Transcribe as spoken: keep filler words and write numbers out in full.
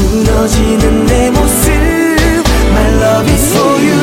무너지는 내 모습 My love is for you